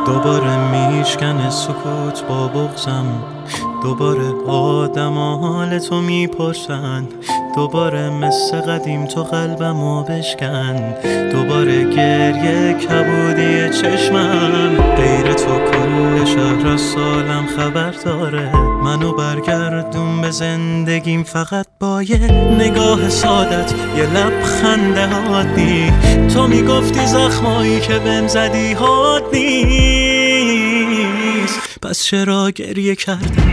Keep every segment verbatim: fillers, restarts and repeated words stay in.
دوباره میشکنه سکوت با بغضم، دوباره آدم حال تو میپرسن، دوباره مثل قدیم تو قلبمو بشکن، دوباره گریه کبودی چشمم، غیر تو کل شهر از سالم خبر داره، منو برگردون به زندگیم فقط با یه نگاه سادت، یه لبخند عادی. تو میگفتی زخمایی که بهم زدی حاد نیست، پس چرا گریه کردی؟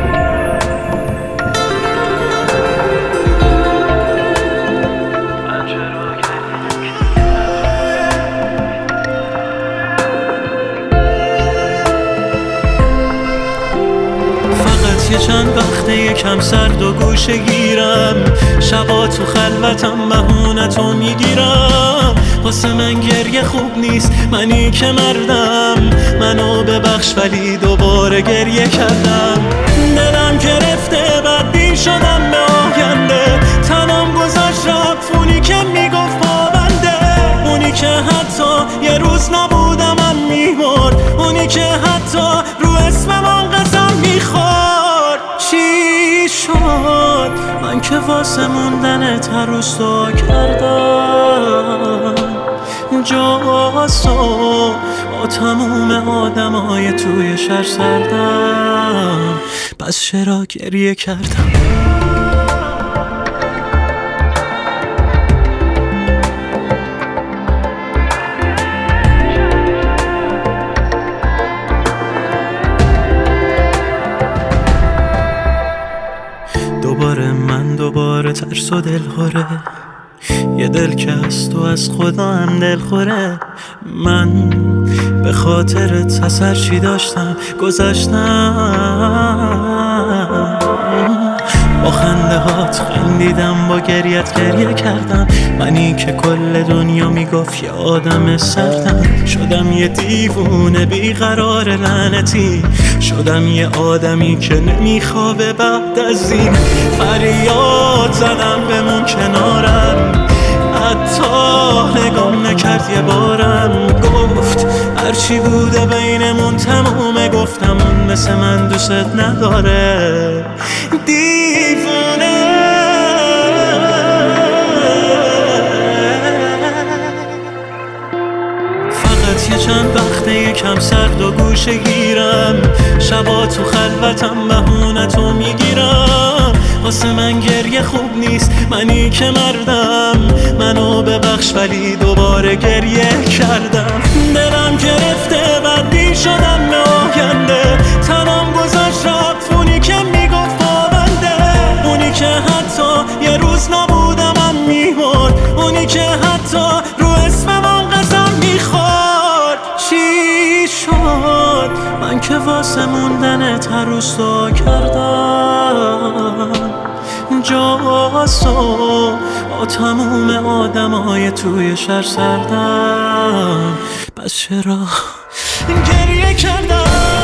یه چند وقته یکم سرد و گوشه گیرم، شبا تو خلوتم بهونتو میگیرم، واسه من گریه خوب نیست، منی که مردم، منو ببخش ولی دوباره گریه کردم. دلم گرفته بدبین شدم به آینده، تنم گذاشت رفت اونی که میگفت پابنده، اونی که حتی یه روز نبودم من میمرد، اونی که حتی رو اسمم قسم میخورد. چی شد من که واسه موندنت هر روز دعا کردم، جاسو با تموم آدمای توی شهر سردم، پس چرا گریه کردم؟ دوباره من دوباره ترس و دل خوره، یه دل که از تو از خدا هم دل خوره، من به خاطر اثر چی داشتم گذاشتم، با خنده هات خندیدم با گریت گریه کردم، منی که کل دنیا میگفت یه آدم سردم، شدم یه دیوونه بیقرار لعنتی، شدم یه آدمی که نمیخوابه بعد از این، فریاد زدم بمون کنارم، حتی نگام نکرد یه بارم، گفت هرچی بوده بینمون تمومه، گفتم اون مثل من دوست نداره، دیوونه. فقط یه چند وقته یکم سرد و گوشه گیرم، شبا تو خلوتم بهونتو میگیرم، واسه من گریه خوب نیست، منی که مردم، منو ببخش ولی دوباره گریه کردم. دلم گرفته بدبین شدم به آینده، تنم گذاشت رفت اونی که میگفت پابنده، اونی که حتی یه روز نبودم من میمرد، اونی که حتی رو اسمم قسم میخورد. چی شد من که واسه موندنت هر روز دعا کردم، جاسو با تموم آدمای توی شهر سردم، پس چرا گریه کردم؟